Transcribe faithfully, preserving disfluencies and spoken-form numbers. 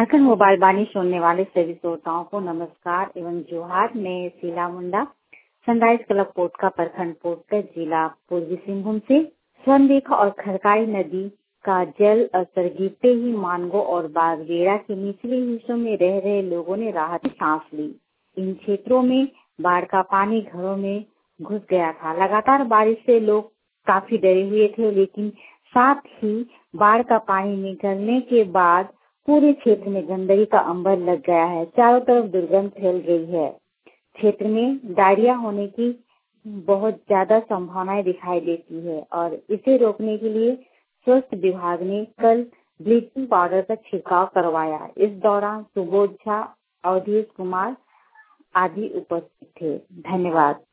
Jharkhand mobile वाणी सुनने वाले सभी श्रोताओं को नमस्कार एवं जोहार। मैं शीला मुंडा, सनराइज क्लब पोटका प्रखंड पोटका जिला पूर्वी सिंहभूम से। स्वररेखा और खरकाई नदी का जल स्तर गिरते ही मानगो और बागबेड़ा के निचले हिस्सों में रह रहे लोगों ने राहत सांस ली। इन क्षेत्रों में बाढ़ का पानी घरों में घुस गया था। लगातार बारिश से लोग काफी डरे हुए थे, लेकिन साथ ही बाढ़ का पानी निकलने के बाद पूरे क्षेत्र में गंदगी का अंबर लग गया है। चारों तरफ दुर्गंध फैल गई है। क्षेत्र में डायरिया होने की बहुत ज्यादा संभावनाएं दिखाई देती है और इसे रोकने के लिए स्वास्थ्य विभाग ने कल ब्लीचिंग पाउडर का छिड़काव करवाया। इस दौरान सुबोध झा, अवधेश कुमार आदि उपस्थित थे। धन्यवाद।